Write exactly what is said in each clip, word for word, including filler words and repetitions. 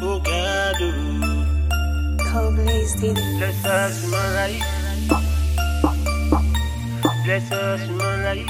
oh God, oh. Cold Blaze T V. Bless us with my life. Bless us with my life.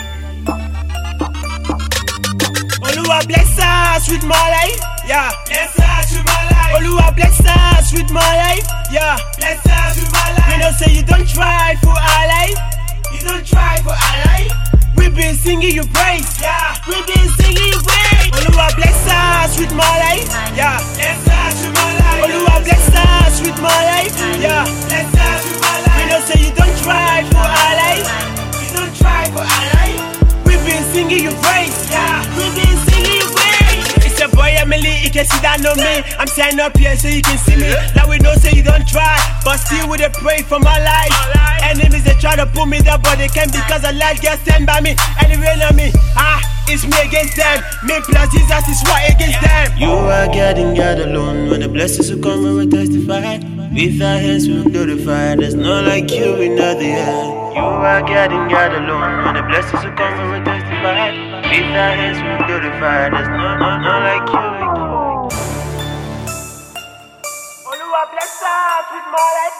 Oluwa bless us with my life, yeah. Bless us with my life. Oluwa bless us with my life, yeah. Bless us with my life. You know say you don't try for our life. You don't try for our life. We've been singing you praise, yeah. We've been singing you praise. Oluwa bless us with my life, yeah. Bless us with my life. Oluwa bless us with my life, yeah. Bless us with my life. You know say you don't try for our life. You don't try for our life. We've been singing you praise, yeah. We've been singing you praise. It's your boy Emily, you can see that know me. I'm standing up here so you can see me. Now we know say you don't try, but still we dey pray for my life. Enemies they try to pull me down, but they can't because a light gets stand by me. Anyway on me, ah, it's me against them. Me plus Jesus is what against them. You are God and God alone. When the blessings will come, we will testify. With our hands we will glorify. There's none like you in all the earth. You are God and God alone. When the blessings will come, we will testify. With our hands we will glorify. There's none, none, none like you, like you. Oluwa bless us with my life.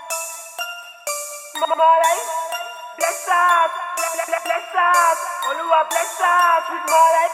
My life. Bless us, bless, bless us. Oluwa bless us with my life.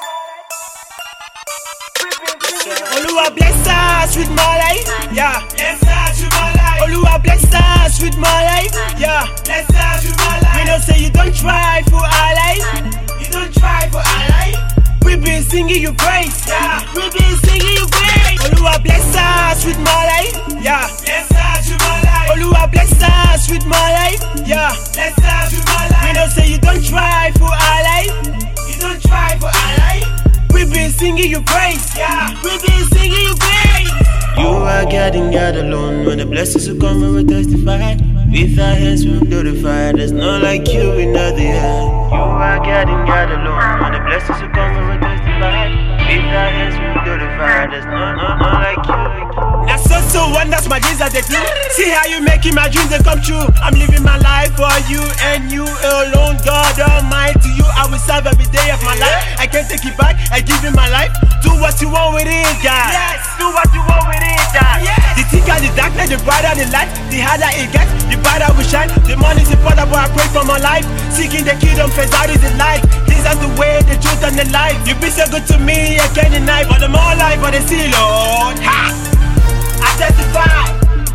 Oluwa bless us with my life, yeah. Bless us with my life. Oluwa bless us with my life, yeah. Bless us with my life. We know say you don't try for our life. You don't try for our life. We've been singing you praise, yeah. We've been singing you praise. Oluwa bless us with my life, yeah. Bless us with my life. Oluwa bless us with my life, yeah. Bless us with my life. We know say you don't try for our life. You don't try for our life. We've been singing you praise, yeah. We've been singing you praise. You are God and God alone. When the blessings will come, we will testify. With our hands we will glorify. There's none like you in all the earth. You are God and God alone. When the blessings will come, we will testify. With our hands we will glorify. There's none, none, none like you, like you. Now so so wonders my dreams that they do. See how you making my dreams they come true. I'm living my life for you and you alone, God Almighty. You I will serve every day of my life. I can't take it back. I give you my life. Do what you want with it, God. Yes. Do what you want with it, God. Yes. The thicker the darkness, the brighter the light. The harder it gets, the brighter we shine. The money's important, but I pray for my life. Seeking the kingdom, first out is the light. This is the way, the truth, and the life. You be so good to me, I can't deny. But the more life, but the see, Lord. Ha! I testify.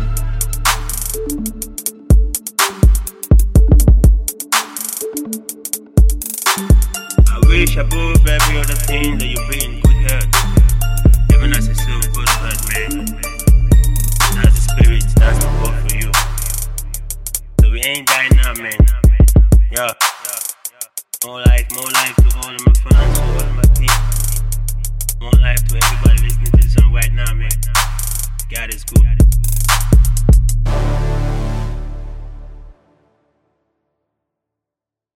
I wish above every other thing that you be in good health. Even as a soul, good heart, man. That's the spirit, that's the hope for you. So we ain't dying now, man. Yeah. More life, more life to all of my fans, to all of my people. More life to everybody listening to this song right now, man. God is good.